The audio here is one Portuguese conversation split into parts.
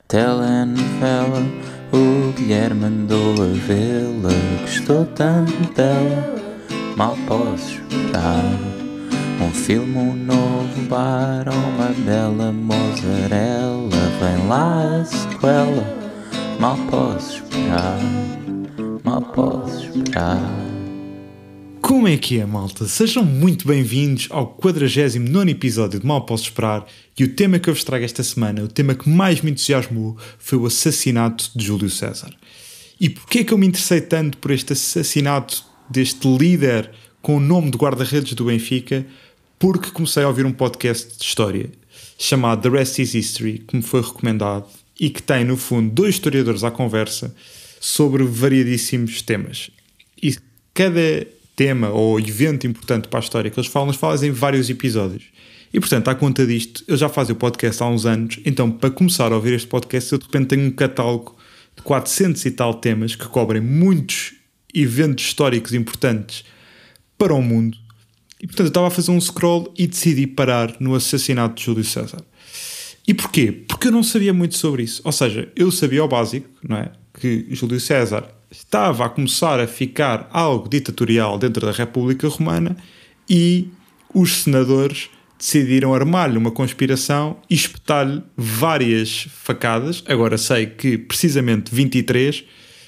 telenovela, o Guilherme andou a vê-la, gostou tanto dela, mal posso esperar. Um filme, um novo bar, uma bela mozzarella, vem lá a sequela, mal posso esperar, mal posso esperar. Como é que é, malta? Sejam muito bem-vindos ao 49º episódio de Mal Posso Esperar, e o tema que eu vos trago esta semana, o tema que mais me entusiasmou, foi o assassinato de Júlio César. E porquê é que eu me interessei tanto por este assassinato deste líder com o nome de guarda-redes do Benfica? Porque comecei a ouvir um podcast de história chamado The Rest is History, que me foi recomendado, e que tem, no fundo, dois historiadores à conversa sobre variadíssimos temas. E cada tema ou evento importante para a história que eles fazem em vários episódios. E, portanto, à conta disto, eu já fazia o podcast há uns anos, então, para começar a ouvir este podcast, eu de repente tenho um catálogo de 400 e tal temas que cobrem muitos eventos históricos importantes para o mundo. E, portanto, eu estava a fazer um scroll e decidi parar no assassinato de Júlio César. E porquê? Porque eu não sabia muito sobre isso. Ou seja, eu sabia o básico, não é? Que Júlio César estava a começar a ficar algo ditatorial dentro da República Romana e os senadores decidiram armar-lhe uma conspiração e espetar-lhe várias facadas, agora sei que precisamente 23,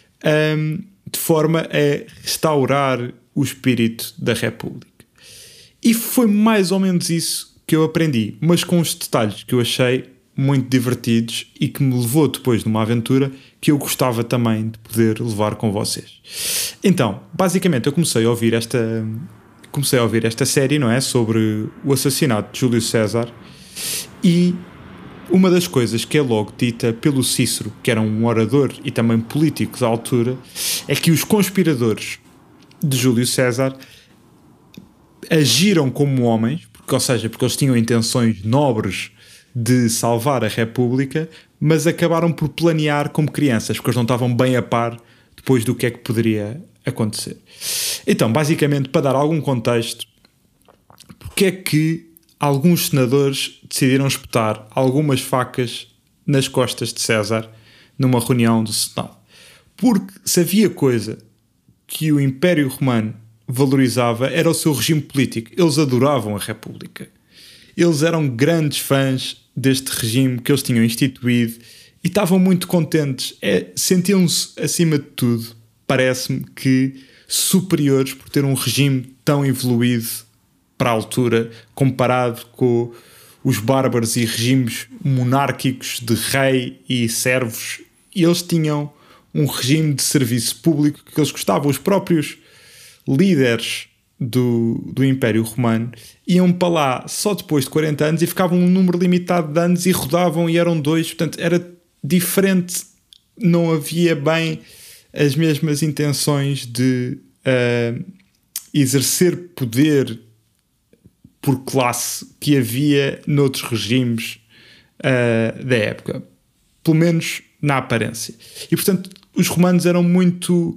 de forma a restaurar o espírito da República. E foi mais ou menos isso que eu aprendi, mas com os detalhes que eu achei muito divertidos e que me levou depois de uma aventura que eu gostava também de poder levar com vocês. Então, basicamente, eu comecei a ouvir esta série, não é? Sobre o assassinato de Júlio César, e uma das coisas que é logo dita pelo Cícero, que era um orador e também político da altura, é que os conspiradores de Júlio César agiram como homens, porque eles tinham intenções nobres de salvar a República, mas acabaram por planear como crianças, porque eles não estavam bem a par depois do que é que poderia acontecer. Então, basicamente, para dar algum contexto, porque é que alguns senadores decidiram espetar algumas facas nas costas de César numa reunião do Senado? Porque se havia coisa que o Império Romano valorizava, era o seu regime político. Eles adoravam a República. Eles eram grandes fãs deste regime que eles tinham instituído e estavam muito contentes. Sentiam-se, acima de tudo, parece-me que superiores por ter um regime tão evoluído para a altura, comparado com os bárbaros e regimes monárquicos de rei e servos. E eles tinham um regime de serviço público que eles gostavam. Os próprios líderes do Império Romano iam para lá só depois de 40 anos e ficavam um número limitado de anos e rodavam e eram dois, portanto era diferente, não havia bem as mesmas intenções de exercer poder por classe que havia noutros regimes da época, pelo menos na aparência. E portanto os romanos eram muito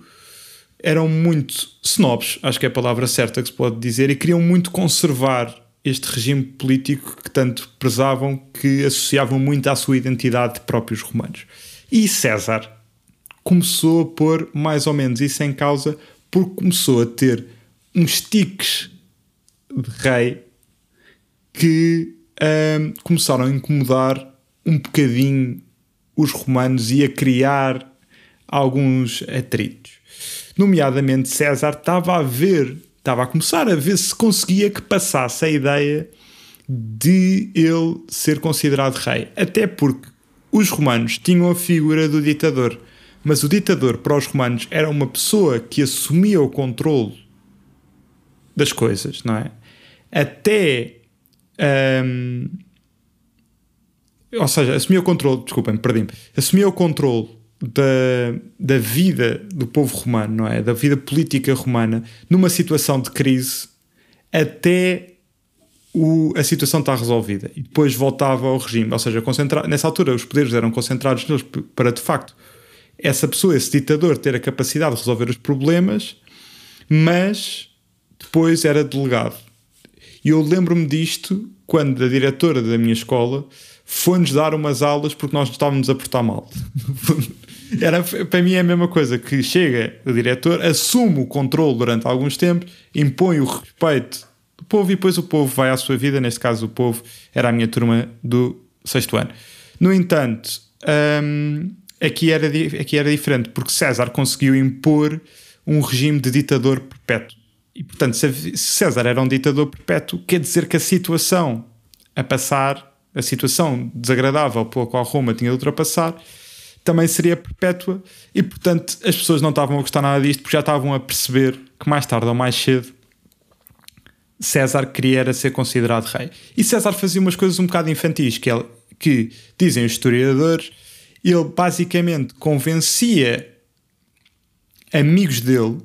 snobs, acho que é a palavra certa que se pode dizer, e queriam muito conservar este regime político que tanto prezavam, que associavam muito à sua identidade de próprios romanos. E César começou a pôr mais ou menos isso em causa, porque começou a ter uns tiques de rei que começaram a incomodar um bocadinho os romanos e a criar alguns atritos. Nomeadamente, César estava a começar a ver se conseguia que passasse a ideia de ele ser considerado rei. Até porque os romanos tinham a figura do ditador, mas o ditador para os romanos era uma pessoa que assumia o controle das coisas, não é? Assumia o controle, desculpem, perdi-me. Assumia o controle da vida do povo romano, não é? Da vida política romana, numa situação de crise, até a situação está resolvida. E depois voltava ao regime. Ou seja, nessa altura os poderes eram concentrados neles para, de facto, essa pessoa, esse ditador, ter a capacidade de resolver os problemas, mas depois era delegado. E eu lembro-me disto quando a diretora da minha escola foi-nos dar umas aulas porque nós estávamos a portar mal. Para mim é a mesma coisa, que chega o diretor, assume o controle durante alguns tempos, impõe o respeito do povo e depois o povo vai à sua vida. Neste caso o povo era a minha turma do 6º ano. No entanto, aqui era diferente, porque César conseguiu impor um regime de ditador perpétuo. E portanto, se César era um ditador perpétuo, quer dizer que a situação a passar, a situação desagradável pela qual Roma tinha de ultrapassar, também seria perpétua. E portanto as pessoas não estavam a gostar nada disto, porque já estavam a perceber que mais tarde ou mais cedo César queria era ser considerado rei. E César fazia umas coisas um bocado infantis, que dizem os historiadores, ele basicamente convencia amigos dele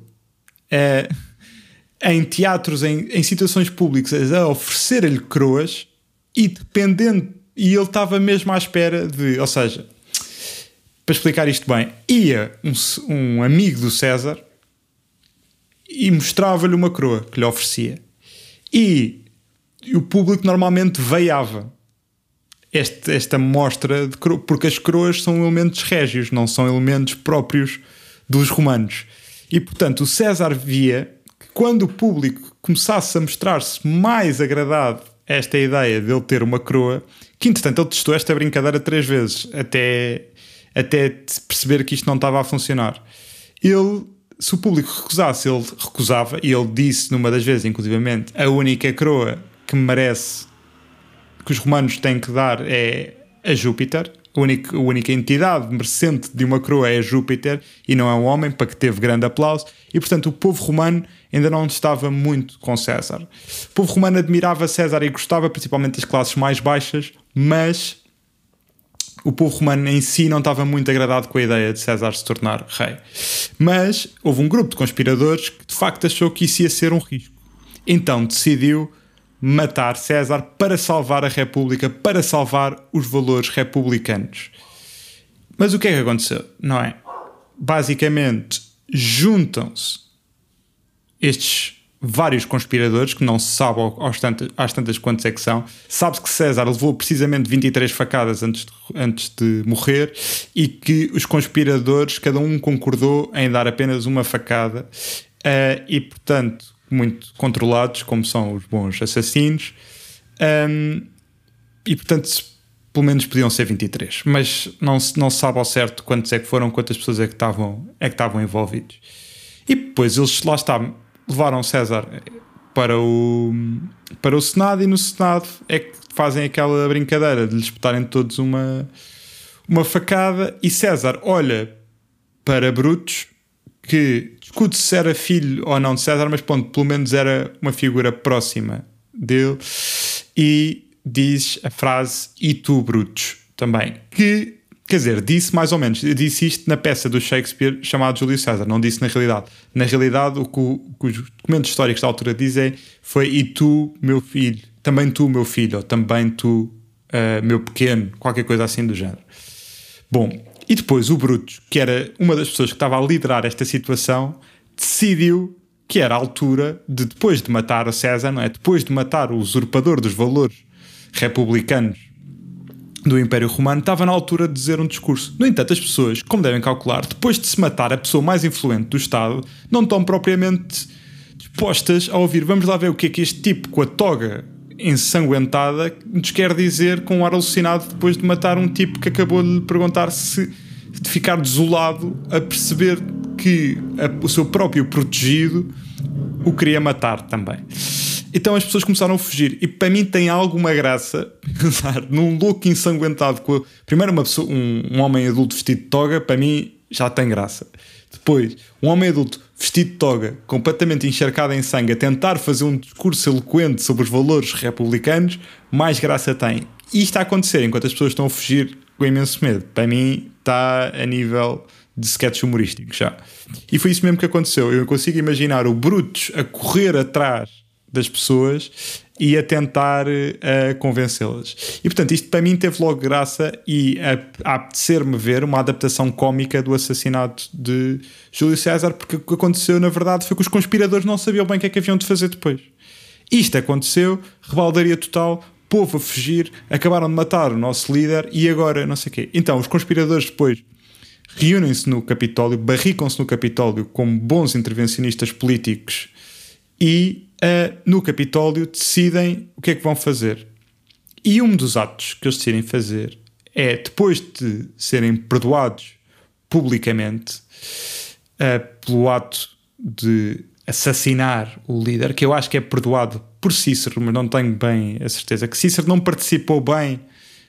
em teatros, em situações públicas, a oferecer-lhe coroas, e ele estava mesmo à espera de, ou seja, para explicar isto bem, ia um amigo do César e mostrava-lhe uma coroa que lhe oferecia, e o público normalmente veiava esta mostra de coroa, porque as coroas são elementos régios, não são elementos próprios dos romanos. E portanto o César via que quando o público começasse a mostrar-se mais agradado a esta ideia de ele ter uma coroa, que entretanto ele testou esta brincadeira 3 vezes até perceber que isto não estava a funcionar. Se o público recusasse, ele recusava, e ele disse numa das vezes, inclusivamente, a única coroa que merece, que os romanos têm que dar, é a Júpiter. A única entidade merecente de uma coroa é Júpiter e não é um homem, para que teve grande aplauso. E portanto o povo romano ainda não estava muito com César. O povo romano admirava César e gostava principalmente das classes mais baixas, mas o povo romano em si não estava muito agradado com a ideia de César se tornar rei. Mas houve um grupo de conspiradores que de facto achou que isso ia ser um risco. Então decidiu matar César para salvar a República, para salvar os valores republicanos. Mas o que é que aconteceu? Não é? Basicamente, juntam-se estes vários conspiradores, que não se sabe às tantas quantos é que são. Sabe-se que César levou precisamente 23 facadas antes de morrer, e que os conspiradores, cada um concordou em dar apenas uma facada, e portanto muito controlados, como são os bons assassinos, e portanto pelo menos podiam ser 23, mas não se sabe ao certo quantos é que foram, quantas pessoas é que estavam envolvidos. E depois eles, lá está, levaram César para o Senado, e no Senado é que fazem aquela brincadeira de lhes botarem todos uma facada, e César olha para Brutus, que discute se era filho ou não de César, mas pronto, pelo menos era uma figura próxima dele, e diz a frase "e tu, Brutus", também, que, quer dizer, disse mais ou menos, disse isto na peça do Shakespeare chamada Júlio César, não disse na realidade. Na realidade, o que os documentos históricos da altura dizem foi "e tu, meu filho", também tu, meu filho, ou também tu, meu pequeno, qualquer coisa assim do género. Bom, e depois o Brutus, que era uma das pessoas que estava a liderar esta situação, decidiu que era a altura de, depois de matar a César, não é? Depois de matar o usurpador dos valores republicanos do Império Romano, estava na altura de dizer um discurso. No entanto, as pessoas, como devem calcular, depois de se matar a pessoa mais influente do Estado, não estão propriamente dispostas a ouvir "vamos lá ver o que é que este tipo com a toga ensanguentada nos quer dizer com um ar alucinado depois de matar um tipo que acabou de lhe perguntar se de ficar desolado a perceber que o seu próprio protegido o queria matar também". Então as pessoas começaram a fugir, e para mim tem alguma graça pensar num louco ensanguentado primeiro um homem adulto vestido de toga, para mim já tem graça. Depois, um homem adulto vestido de toga, completamente encharcado em sangue, a tentar fazer um discurso eloquente sobre os valores republicanos, mais graça tem. E isto está a acontecer enquanto as pessoas estão a fugir com imenso medo. Para mim está a nível de sketch humorístico já. E foi isso mesmo que aconteceu. Eu consigo imaginar o Brutus a correr atrás das pessoas e a tentar convencê-las. E portanto isto para mim teve logo graça, e a apetecer-me ver uma adaptação cómica do assassinato de Júlio César, porque o que aconteceu na verdade foi que os conspiradores não sabiam bem o que é que haviam de fazer depois. Isto aconteceu, rebaldaria total, povo a fugir, acabaram de matar o nosso líder e agora não sei o quê. Então os conspiradores depois reúnem-se no Capitólio, barricam-se no Capitólio como bons intervencionistas políticos e no Capitólio decidem o que é que vão fazer. E um dos atos que eles decidem fazer é, depois de serem perdoados publicamente pelo ato de assassinar o líder, que eu acho que é perdoado por Cícero, mas não tenho bem a certeza, que Cícero não participou bem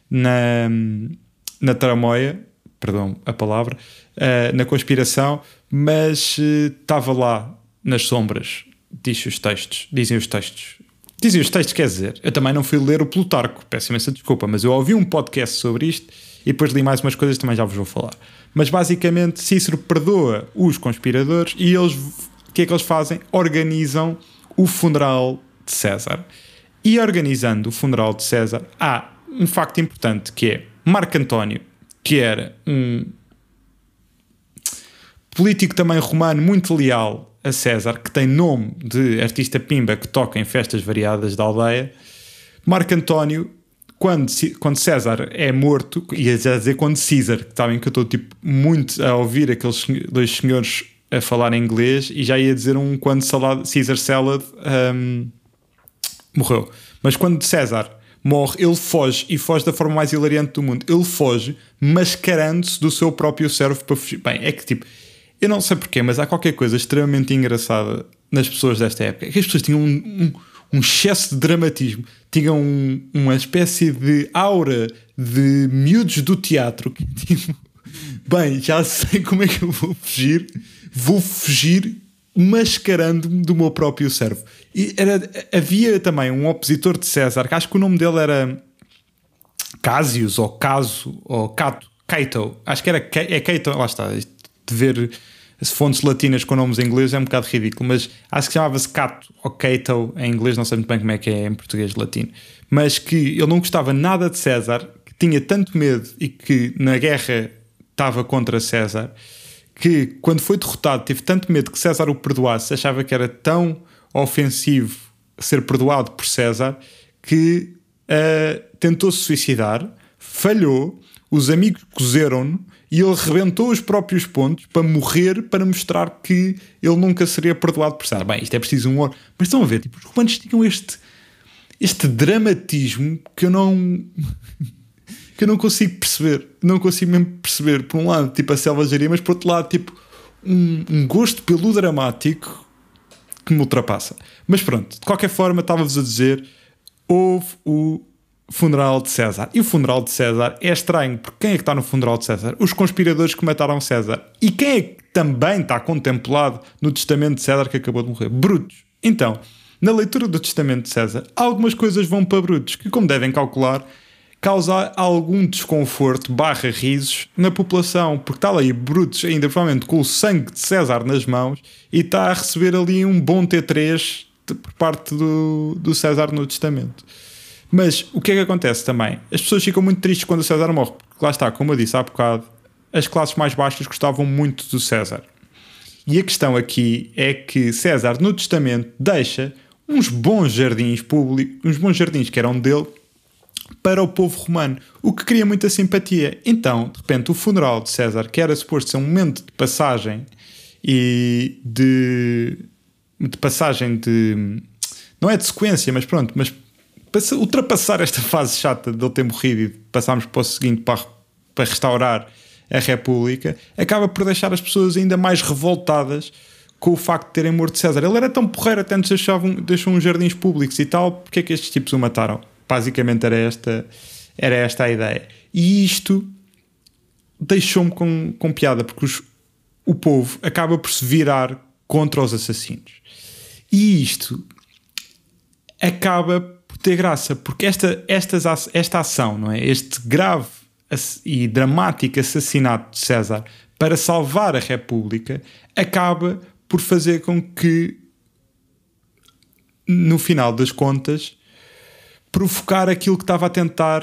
na tramóia, perdão a palavra, na conspiração, mas estava lá nas sombras, dizem os textos, quer dizer, eu também não fui ler o Plutarco, peço imensa desculpa, mas eu ouvi um podcast sobre isto e depois li mais umas coisas, também já vos vou falar. Mas basicamente Cícero perdoa os conspiradores e eles, o que é que eles fazem? Organizam o funeral de César. E organizando o funeral de César, há um facto importante que é Marco António, que era um político também romano muito leal a César, que tem nome de artista pimba que toca em festas variadas da aldeia. Marco António, quando César é morto, ia já dizer quando César, que sabem que eu estou tipo, muito a ouvir aqueles dois senhores a falar em inglês e já ia dizer quando Caesar Salad morreu. Mas quando César morre, ele foge e foge da forma mais hilariante do mundo. Ele foge mascarando-se do seu próprio servo para fugir. Bem, é que tipo, eu não sei porquê, mas há qualquer coisa extremamente engraçada nas pessoas desta época. Que as pessoas tinham um excesso de dramatismo, tinham uma espécie de aura de miúdos do teatro que tipo, bem, já sei como é que eu vou fugir mascarando-me do meu próprio servo. E havia também um opositor de César, que acho que o nome dele era Cásius, ou Caso, ou Cato, acho que era Cato, lá está, de ver as fontes latinas com nomes em inglês é um bocado ridículo, mas acho que chamava-se Cato ou Cato em inglês, não sei muito bem como é que é em português latino, mas que ele não gostava nada de César, que tinha tanto medo e que na guerra estava contra César, que quando foi derrotado teve tanto medo que César o perdoasse, achava que era tão ofensivo ser perdoado por César que tentou se suicidar, falhou, os amigos cozeram-no e ele rebentou os próprios pontos para morrer, para mostrar que ele nunca seria perdoado por César. Bem, isto é preciso um ouro. Mas estão a ver, tipo, os romanos tinham este dramatismo que eu não consigo perceber. Não consigo mesmo perceber. Por um lado, tipo, a selvageria, mas por outro lado, tipo, um gosto pelo dramático que me ultrapassa. Mas pronto, de qualquer forma, estava-vos a dizer, houve o funeral de César. E o funeral de César é estranho, porque quem é que está no funeral de César? Os conspiradores que mataram César. E quem é que também está contemplado no testamento de César que acabou de morrer? Brutus. Então, na leitura do testamento de César, algumas coisas vão para Brutus, que, como devem calcular, causa algum desconforto / risos na população, porque está ali Brutus ainda provavelmente com o sangue de César nas mãos e está a receber ali um bom T3 por parte do César no testamento. Mas o que é que acontece também? As pessoas ficam muito tristes quando o César morre, porque lá está, como eu disse há bocado, as classes mais baixas gostavam muito do César. E a questão aqui é que César no testamento deixa uns bons jardins públicos, uns bons jardins que eram dele, para o povo romano, o que cria muita simpatia. Então, de repente, o funeral de César, que era suposto ser um momento de passagem e de passagem de... não é de sequência, mas pronto, mas para ultrapassar esta fase chata de ele ter morrido e passarmos para o seguinte para restaurar a República, acaba por deixar as pessoas ainda mais revoltadas com o facto de terem morto César. Ele era tão porreiro, até nos deixou uns jardins públicos e tal, porque é que estes tipos o mataram? Basicamente era esta a ideia. E isto deixou-me com piada, porque o povo acaba por se virar contra os assassinos. E isto acaba por ter graça, porque esta ação, não é? Este grave e dramático assassinato de César para salvar a República acaba por fazer com que, no final das contas, provocar aquilo que estava a tentar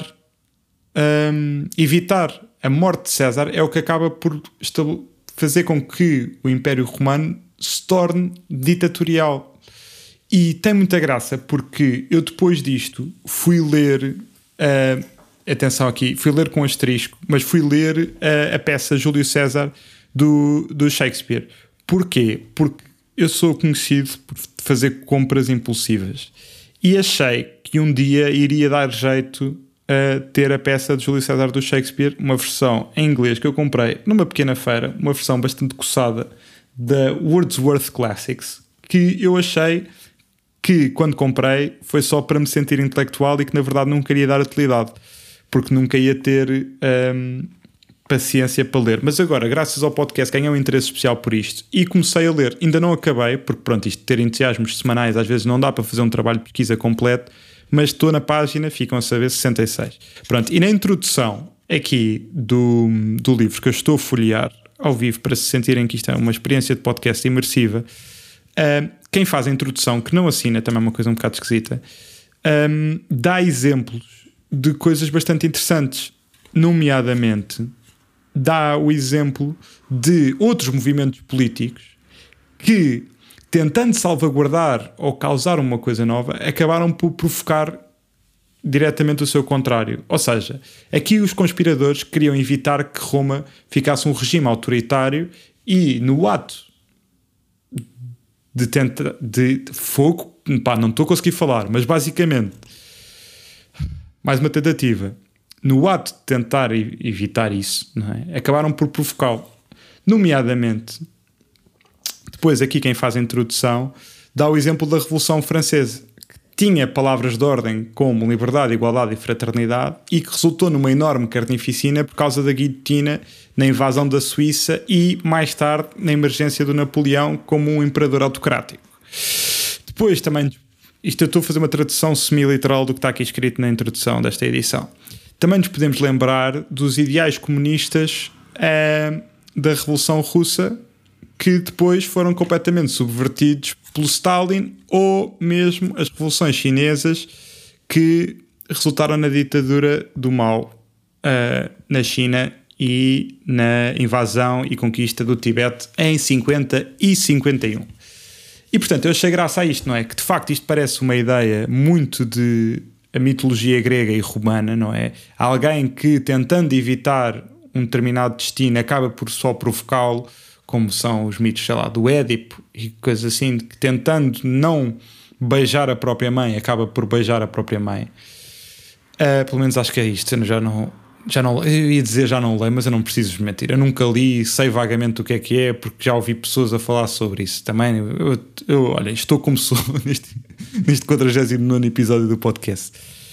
evitar. A morte de César é o que acaba por fazer com que o Império Romano se torne ditatorial. E tem muita graça porque eu depois disto fui ler, atenção aqui, fui ler com asterisco, mas fui ler a peça Júlio César do Shakespeare. Porquê? Porque eu sou conhecido por fazer compras impulsivas e achei que um dia iria dar jeito a ter a peça de Júlio César do Shakespeare, uma versão em inglês que eu comprei numa pequena feira, uma versão bastante coçada da Wordsworth Classics, que eu achei que quando comprei foi só para me sentir intelectual e que na verdade não queria dar utilidade, porque nunca ia ter paciência para ler. Mas agora, graças ao podcast, ganhei um interesse especial por isto e comecei a ler. Ainda não acabei, porque pronto, isto de ter entusiasmos semanais às vezes não dá para fazer um trabalho de pesquisa completo, mas estou na página, ficam a saber, 66. Pronto, e na introdução aqui do livro que eu estou a folhear ao vivo para se sentirem que isto é uma experiência de podcast imersiva, quem faz a introdução, que não assina, também é uma coisa um bocado esquisita, dá exemplos de coisas bastante interessantes, nomeadamente dá o exemplo de outros movimentos políticos que, tentando salvaguardar ou causar uma coisa nova, acabaram por provocar diretamente o seu contrário. Ou seja, aqui os conspiradores queriam evitar que Roma ficasse um regime autoritário e no ato de fogo, pá, não estou a conseguir falar, mas basicamente, mais uma tentativa, no ato de tentar evitar isso, não é? Acabaram por provocá-lo. Nomeadamente, depois aqui quem faz a introdução dá o exemplo da Revolução Francesa, que tinha palavras de ordem como liberdade, igualdade e fraternidade e que resultou numa enorme carnificina por causa da guilhotina na invasão da Suíça e, mais tarde, na emergência do Napoleão como um imperador autocrático. Depois também, isto eu estou a fazer uma tradução semi-literal do que está aqui escrito na introdução desta edição. Também nos podemos lembrar dos ideais comunistas da Revolução Russa, que depois foram completamente subvertidos pelo Stalin, ou mesmo as revoluções chinesas que resultaram na ditadura do Mao na China e na invasão e conquista do Tibete em 50 e 51. E portanto eu achei graça a isto, não é? Que de facto isto parece uma ideia muito de a mitologia grega e romana, não é? Alguém que, tentando evitar um determinado destino, acaba por só provocá-lo, como são os mitos, sei lá, do Édipo e coisas assim, que tentando não beijar a própria mãe, acaba por beijar a própria mãe. Pelo menos acho que é isto. Eu já não eu ia dizer já não leio, mas eu não preciso de mentir. Eu nunca li, sei vagamente o que é, porque já ouvi pessoas a falar sobre isso. Também, olha, estou como sou neste 49º episódio do podcast.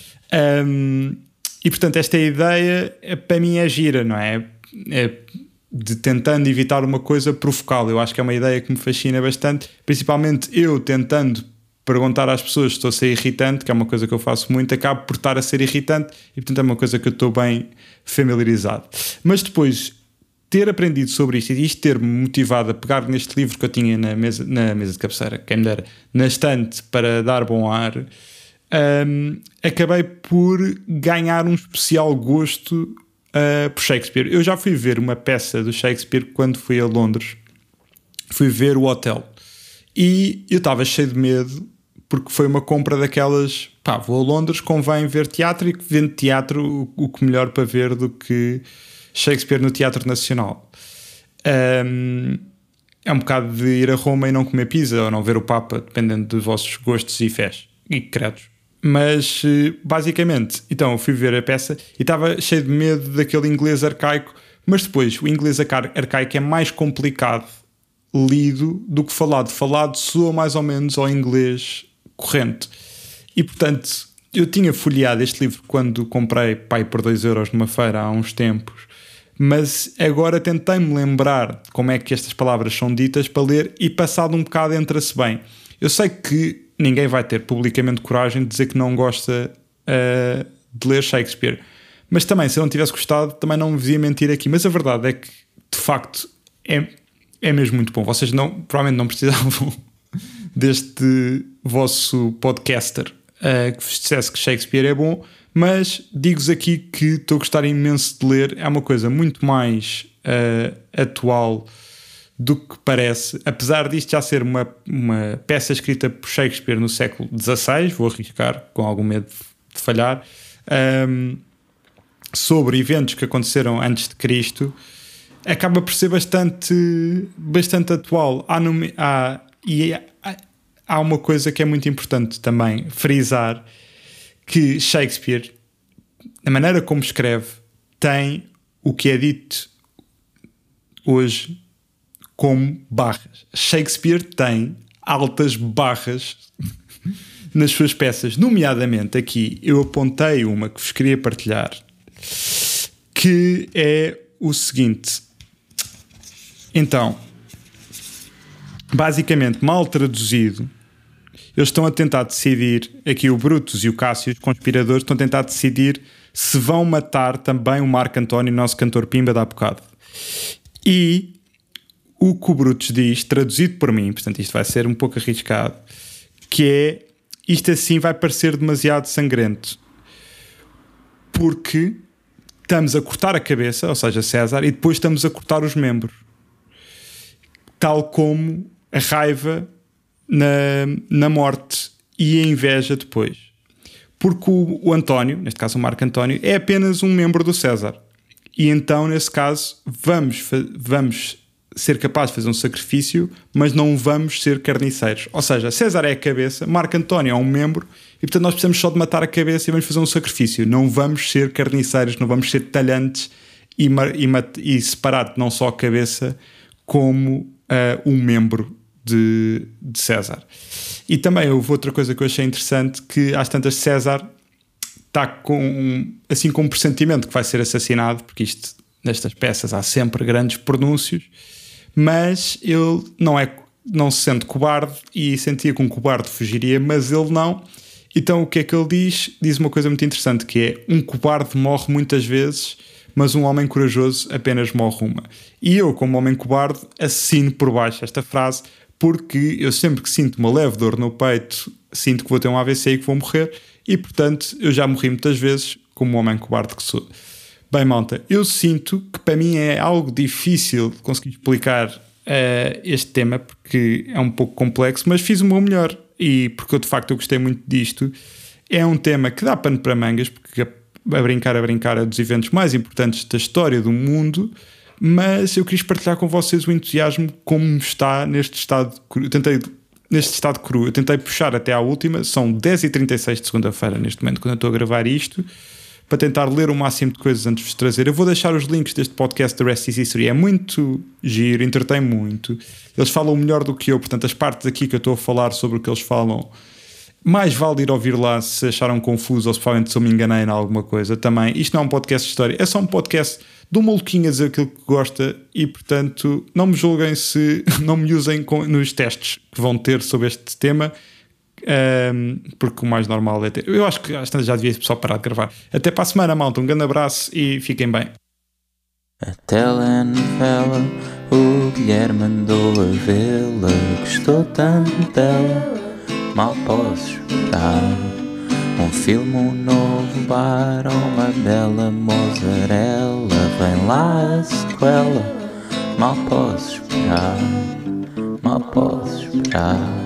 E portanto esta ideia para mim é gira, não é? De tentando evitar uma coisa, provocá-la. Eu acho que é uma ideia que me fascina bastante, principalmente eu tentando perguntar às pessoas se estou a ser irritante, que é uma coisa que eu faço muito, acabo por estar a ser irritante e portanto é uma coisa que eu estou bem familiarizado. Mas depois ter aprendido sobre isto e isto ter-me motivado a pegar neste livro que eu tinha na mesa de cabeceira, quem me dera, na estante para dar bom ar, acabei por ganhar um especial gosto por Shakespeare. Eu já fui ver uma peça do Shakespeare quando fui a Londres, fui ver o Hotel e eu estava cheio de medo porque foi uma compra daquelas, pá, vou a Londres, convém ver teatro, e vendo teatro o que melhor para ver do que Shakespeare no Teatro Nacional. É um bocado de ir a Roma e não comer pizza ou não ver o Papa, dependendo dos vossos gostos e fés e credos. Mas basicamente, então eu fui ver a peça e estava cheio de medo daquele inglês arcaico, mas depois o inglês arcaico é mais complicado lido do que falado. Falado soa mais ou menos ao inglês corrente. E portanto, eu tinha folheado este livro quando comprei, pai, por 2€ numa feira há uns tempos, mas agora tentei-me lembrar como é que estas palavras são ditas para ler e passado um bocado entra-se bem. Eu sei que ninguém vai ter publicamente coragem de dizer que não gosta de ler Shakespeare, mas também, se eu não tivesse gostado, também não me devia mentir aqui. Mas a verdade é que, de facto, é mesmo muito bom. Vocês provavelmente não precisavam deste vosso podcaster que vos dissesse que Shakespeare é bom, mas digo-vos aqui que estou a gostar imenso de ler. É uma coisa muito mais atual do que parece, apesar disto já ser uma peça escrita por Shakespeare no século XVI, vou arriscar com algum medo de falhar, sobre eventos que aconteceram antes de Cristo, acaba por ser bastante atual. Há uma coisa que é muito importante também frisar, que Shakespeare, a maneira como escreve, tem o que é dito hoje como barras. Shakespeare tem altas barras nas suas peças, nomeadamente aqui eu apontei uma que vos queria partilhar, que é o seguinte. Então, basicamente, mal traduzido, eles estão a tentar decidir, aqui o Brutus e o Cássio, os conspiradores, estão a tentar decidir se vão matar também o Marco António, nosso cantor Pimba da bocado. E o que o Brutus diz, traduzido por mim, portanto isto vai ser um pouco arriscado, que é, isto assim vai parecer demasiado sangrento, porque estamos a cortar a cabeça, ou seja, César, e depois estamos a cortar os membros. Tal como a raiva na morte e a inveja depois. Porque o António, neste caso o Marco António, é apenas um membro do César. E então, nesse caso, vamos ser capazes de fazer um sacrifício, mas não vamos ser carniceiros. Ou seja, César é a cabeça, Marco António é um membro, e portanto nós precisamos só de matar a cabeça e vamos fazer um sacrifício. Não vamos ser carniceiros, não vamos ser talhantes e separar não só a cabeça como um membro de César. E também houve outra coisa que eu achei interessante, que às tantas César está com um pressentimento que vai ser assassinado, porque isto, nestas peças há sempre grandes pronúncios, mas ele não se sente cobarde e sentia que um cobarde fugiria, mas ele não. Então o que é que ele diz? Diz uma coisa muito interessante, que é: um cobarde morre muitas vezes, mas um homem corajoso apenas morre uma. E eu, como homem cobarde, assino por baixo esta frase, porque eu sempre que sinto uma leve dor no peito, sinto que vou ter um AVC e que vou morrer, e portanto eu já morri muitas vezes como um homem cobarde que sou. Bem, malta, eu sinto que para mim é algo difícil de conseguir explicar este tema, porque é um pouco complexo, mas fiz o meu melhor, e porque eu de facto eu gostei muito disto. É um tema que dá pano para mangas, porque a brincar é dos eventos mais importantes da história do mundo, mas eu quis partilhar com vocês o entusiasmo como está neste estado cru. Eu tentei puxar até à última, são 10h36 de segunda-feira neste momento, quando eu estou a gravar isto, para tentar ler o máximo de coisas antes de vos trazer. Eu vou deixar os links deste podcast da Rest is History, é muito giro, entretém muito, eles falam melhor do que eu, portanto as partes aqui que eu estou a falar sobre o que eles falam, mais vale ir ouvir lá se acharam confuso ou se provavelmente se eu me enganei em alguma coisa também. Isto não é um podcast de história, é só um podcast de um maluquinho a dizer aquilo que gosta, e portanto não me julguem se não me usem nos testes que vão ter sobre este tema, porque o mais normal é ter. Eu acho que já devia só parar de gravar. Até para a semana, malta, um grande abraço e fiquem bem. A telenovela, o Guilherme mandou a vê-la, gostou tanto dela, mal posso esperar. Um filme, um novo bar, uma bela mozzarella, vem lá a sequela, mal posso esperar, mal posso esperar.